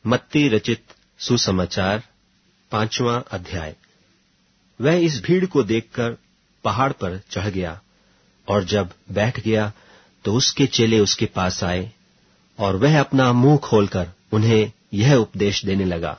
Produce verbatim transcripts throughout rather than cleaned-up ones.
मत्ती रचित सुसमाचार पांचवां अध्याय। वह इस भीड़ को देखकर पहाड़ पर चढ़ गया और जब बैठ गया तो उसके चेले उसके पास आए और वह अपना मुंह खोलकर उन्हें यह उपदेश देने लगा।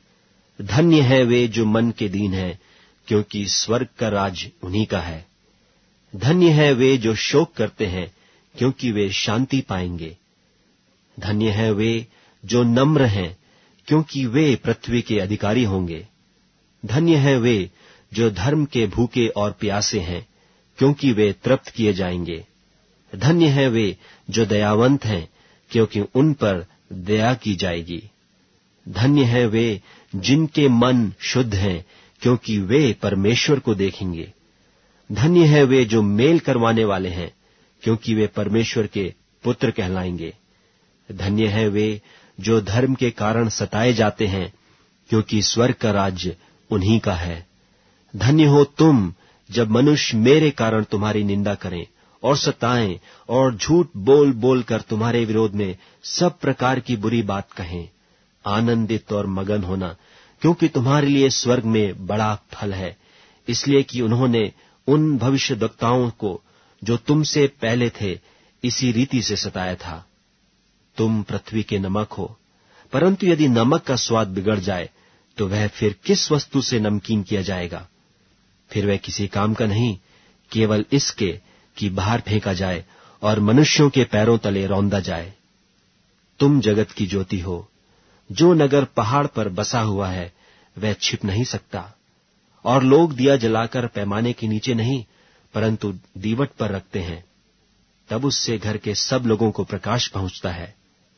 धन्य है वे जो मन के दीन हैं, क्योंकि स्वर्ग का राज उन्हीं का है। धन्य है वे जो शोक करते हैं, क्योंकि वे शांति पाएंगे। धन्य है वे जो नम्र हैं, क्योंकि वे पृथ्वी के अधिकारी होंगे। धन्य है वे जो धर्म के भूखे और प्यासे हैं, क्योंकि वे तृप्त किए जाएंगे। धन्य है वे जो दयावंत हैं, क्योंकि उन पर दया की जाएगी। धन्य है वे जिनके मन शुद्ध हैं, क्योंकि वे परमेश्वर को देखेंगे। धन्य है वे जो मेल करवाने वाले हैं, क्योंकि वे परमेश्वर के पुत्र कहलाएंगे। धन्य है वे जो धर्म के कारण सताए जाते हैं, क्योंकि स्वर्ग का राज्य उन्हीं का है। धन्य हो तुम जब मनुष्य मेरे कारण तुम्हारी निंदा करें और सताएं और झूठ बोल बोल कर तुम्हारे विरोध में सब प्रकार की बुरी बात कहें। आनंदित और मगन होना, क्योंकि तुम्हारे लिए स्वर्ग में बड़ा फल है, इसलिए कि उन्होंने उन भविष्यद्वक्ताओं को जो तुमसे पहले थे इसी रीति से सताया था। तुम पृथ्वी के नमक हो, परंतु यदि नमक का स्वाद बिगड़ जाए तो वह फिर किस वस्तु से नमकीन किया जाएगा? फिर वह किसी काम का नहीं, केवल इसके कि बाहर फेंका जाए और मनुष्यों के पैरों तले रौंदा जाए। तुम जगत की ज्योति हो। जो नगर पहाड़ पर बसा हुआ है वह छिप नहीं सकता, और लोग दिया जलाकर पैमाने के नीचे नहीं, परंतु दीवट पर रखते हैं, तब उससे घर के सब लोगों को प्रकाश पहुंचता है।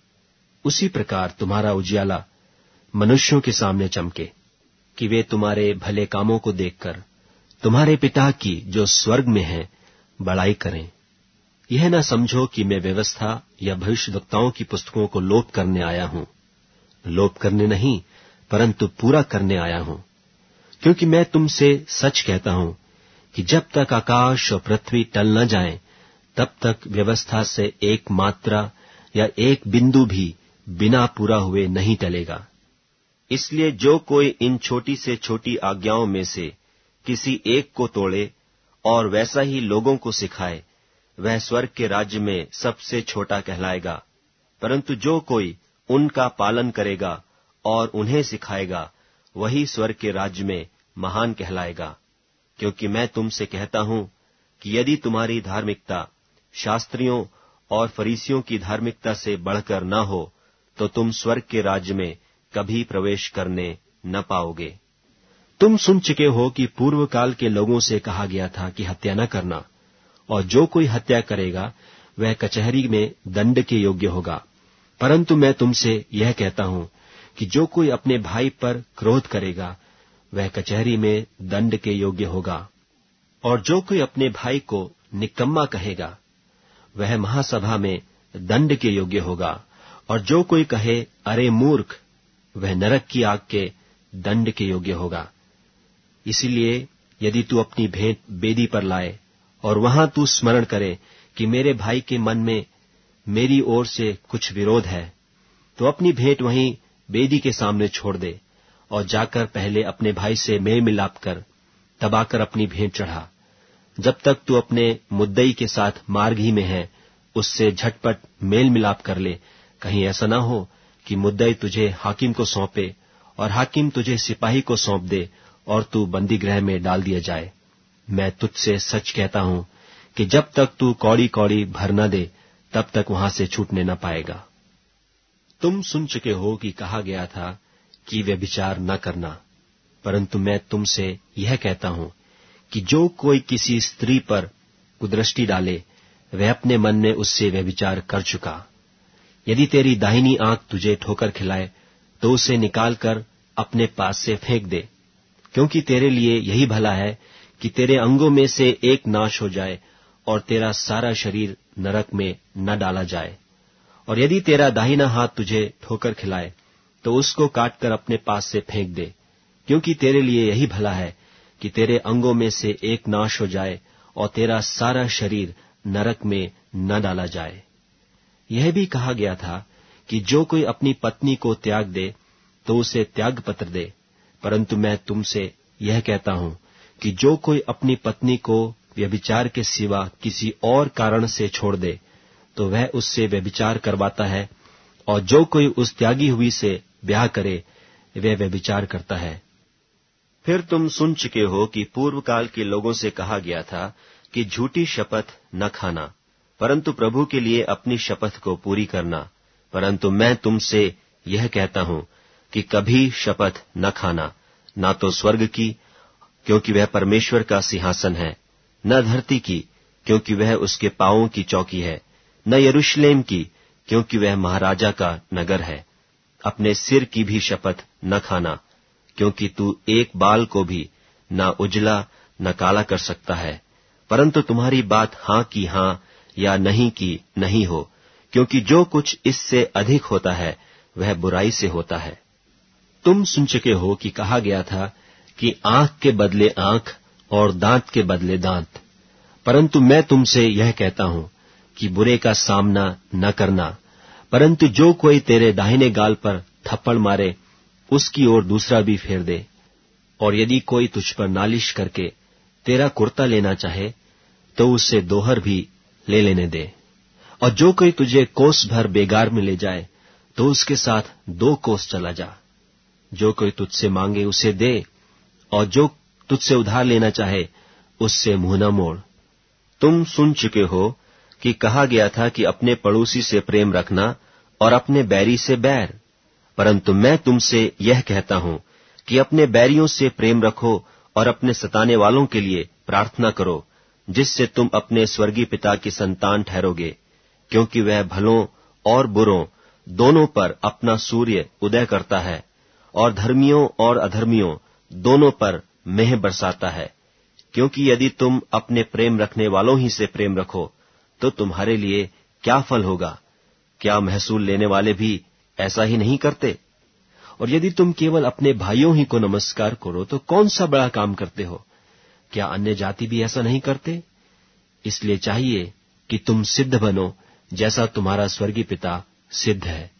उसी प्रकार तुम्हारा उजियाला मनुष्यों के सामने चमके, कि वे तुम्हारे भले कामों को देखकर तुम्हारे पिता की जो स्वर्ग में है बड़ाई करें। यह न समझो कि मैं व्यवस्था या भविष्यद्वक्ताओं की पुस्तकों को लोप करने आया हूं। लोप करने नहीं, परंतु पूरा करने आया हूं। क्योंकि मैं तुमसे सच कहता हूं कि जब तक आकाश और पृथ्वी टल न जाएं, तब तक व्यवस्था से एक मात्रा या एक बिंदु भी बिना पूरा हुए नहीं टलेगा। इसलिए जो कोई इन छोटी से छोटी आज्ञाओं में से किसी एक को तोड़े और वैसा ही लोगों को सिखाए, वह स्वर्ग के राज्य में सबसे छोटा कहलाएगा। परंतु जो कोई उनका पालन करेगा और उन्हें सिखाएगा, वही स्वर्ग के राज्य में महान कहलाएगा। क्योंकि मैं तुमसे कहता हूं कि यदि तुम्हारी धार्मिकता शास्त्रियों और फरीसियों की धार्मिकता से बढ़कर न हो, तो तुम स्वर्ग के राज्य में कभी प्रवेश करने न पाओगे। तुम सुन चुके हो कि पूर्व काल के लोगों से कहा गया था कि हत्या न करना, और जो कोई हत्या करेगा वह कचहरी में दंड के योग्य होगा। परंतु मैं तुमसे यह कहता हूं कि जो कोई अपने भाई पर क्रोध करेगा वह कचहरी में दंड के योग्य होगा। और जो कोई अपने भाई को निकम्मा कहेगा वह महासभा में दंड के योग्य होगा। और जो कोई कहे अरे मूर्ख, वह नरक की आग के दंड के योग्य होगा। इसीलिए यदि तू अपनी भेंट वेदी पर लाए और वहां तू स्मरण करे कि मेरे भाई के मन में मेरी ओर से कुछ विरोध है, तो अपनी भेंट वहीं वेदी के सामने छोड़ दे और जाकर पहले अपने भाई से मेल मिलाप कर, तब आकर अपनी भेंट चढ़ा। जब तक तू अपने मुद्दई के साथ मार्ग ही में है, उससे झटपट मेल मिलाप कर ले। कहीं ऐसा ना हो कि मुद्दई तुझे हाकिम को सौंपे और हाकिम तुझे सिपाही को सौंप दे और तू बंदी गृह में डाल दिया जाए। मैं तुझसे सच कहता हूं कि जब तक तू कौड़ी कौड़ी भर न दे, तब तक वहां से छूटने न पाएगा। तुम सुन चुके हो कि कहा गया था कि व्यभिचार न करना, परंतु मैं तुमसे यह कहता हूं कि जो कोई किसी स्त्री पर कुदृष्टि डाले, वह अपने मन में उससे व्यभिचार कर चुका। यदि तेरी दाहिनी आंख तुझे ठोकर खिलाए, तो उसे निकालकर अपने पास से फेंक दे, क्योंकि तेरे लिए यही भला है कि तेरे अंगों में से एक नाश हो जाए और तेरा सारा शरीर नरक में न डाला जाए। और यदि तेरा दाहिना हाथ तुझे ठोकर खिलाए, तो उसको काटकर अपने पास से फेंक दे, क्योंकि तेरे लिए यही भला है कि तेरे अंगों में से एक नाश हो जाए और तेरा सारा शरीर नरक में न डाला जाए। यह भी कहा गया था कि जो कोई अपनी पत्नी को त्याग दे तो उसे त्याग पत्र दे, परंतु मैं तुमसे यह कहता हूं कि जो कोई अपनी पत्नी को व्यभिचार के सिवा किसी और कारण से छोड़ दे तो वह उससे व्यभिचार करवाता है, और जो कोई उस त्यागी हुई से ब्याह करे वह व्यभिचार करता है। फिर तुम सुन चुके हो कि पूर्व काल के लोगों से कहा गया था कि झूठी शपथ न खाना, परंतु प्रभु के लिए अपनी शपथ को पूरी करना। परंतु मैं तुमसे यह कहता हूं कि कभी शपथ न खाना, ना तो स्वर्ग की, क्योंकि वह परमेश्वर का सिंहासन है, न धरती की, क्योंकि वह उसके पांवों की चौकी है, न यरूशलेम की, क्योंकि वह महाराजा का नगर है। अपने सिर की भी शपथ न खाना, क्योंकि तू एक बाल को भी न उजला न काला कर सकता है, परंतु तुम्हारी बात हां की हां या नहीं की नहीं हो, क्योंकि जो कुछ इससे अधिक होता है वह बुराई से होता है। तुम सुन चुके हो कि कहा गया था कि आंख के बदले आंख और दांत के बदले दांत, परंतु मैं तुमसे यह कहता हूं कि बुरे का सामना न करना, परंतु जो कोई तेरे दाहिने गाल पर थप्पड़ मारे उसकी ओर दूसरा भी फेर दे। और यदि कोई तुझ पर नालिश करके तेरा कुर्ता लेना चाहे तो उससे दोहर भी ले लेने दे। और जो कोई तुझे कोस भर बेगार में ले जाए तो उसके साथ दो कोस चला जा। जो कोई तुझसे मांगे उसे दे, और जो तुझसे उधार लेना चाहे उससे मुंह न मोड़। तुम सुन चुके हो कि कहा गया था कि अपने पड़ोसी से प्रेम रखना और अपने बैरी से बैर, परंतु मैं तुमसे यह कहता हूं कि अपने बैरियों से प्रेम रखो और अपने सताने वालों के लिए प्रार्थना करो, जिससे तुम अपने स्वर्गीय पिता की संतान ठहरोगे, क्योंकि वह भलों और बुरों दोनों पर अपना सूर्य उदय करता है और धर्मियों और अधर्मियों दोनों पर मेह बरसाता है। क्योंकि यदि तुम अपने प्रेम रखने वालों ही से प्रेम रखो तो तुम्हारे लिए क्या फल होगा? क्या महसूल लेने वाले भी ऐसा ही नहीं करते? और यदि तुम केवल अपने भाइयों ही को नमस्कार करो तो कौन सा बड़ा काम करते हो? क्या अन्य जाति भी ऐसा नहीं करते? इसलिए चाहिए कि तुम सिद्ध बनो जैसा तुम्हारा स्वर्गीय पिता सिद्ध है।